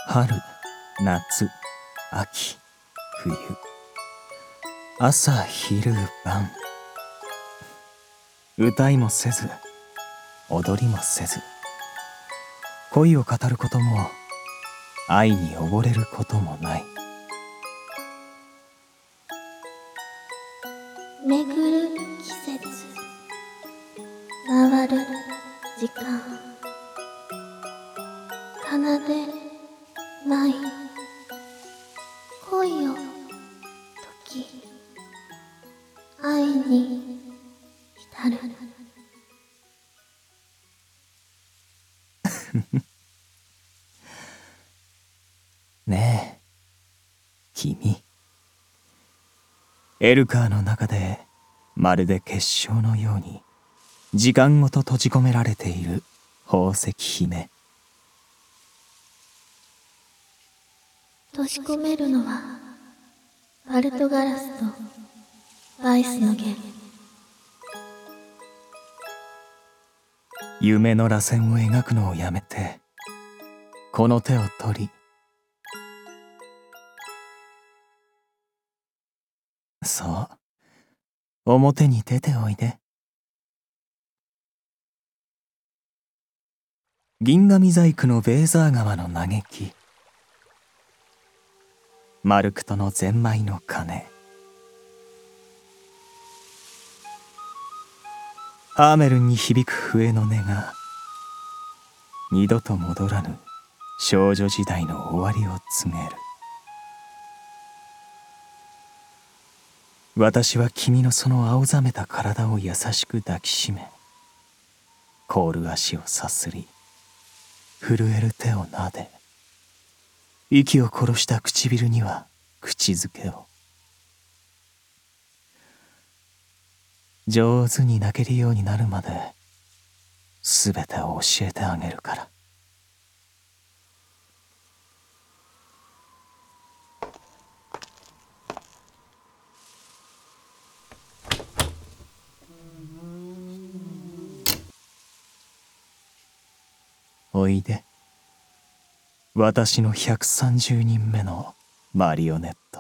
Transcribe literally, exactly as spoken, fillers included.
春、夏、秋、冬。朝、昼、晩。歌いもせず、踊りもせず。恋を語ることも、愛に溺れることもない。 巡る季節、回る時間、奏で舞い、恋を解き、愛に浸る。 ねえ、君。エルカーの中でまるで結晶のように時間ごと閉じ込められている宝石姫。 閉じ込めるのはバルトガラスとバイスの弦。 夢の螺旋を描くのをやめて、この手を取り、そう、表に出ておいで。銀紙細工のベーザー川の嘆き、マルクトのゼンマイの鐘、ハーメルンに響く笛の音が二度と戻らぬ少女時代の終わりを告げる。私は君のその青ざめた体を優しく抱きしめ、凍る足をさすり、震える手を撫で、息を殺した唇には口づけを。上手に泣けるようになるまで、すべてを教えてあげるから。おいで、私のひゃくさんじゅうにんめのマリオネット。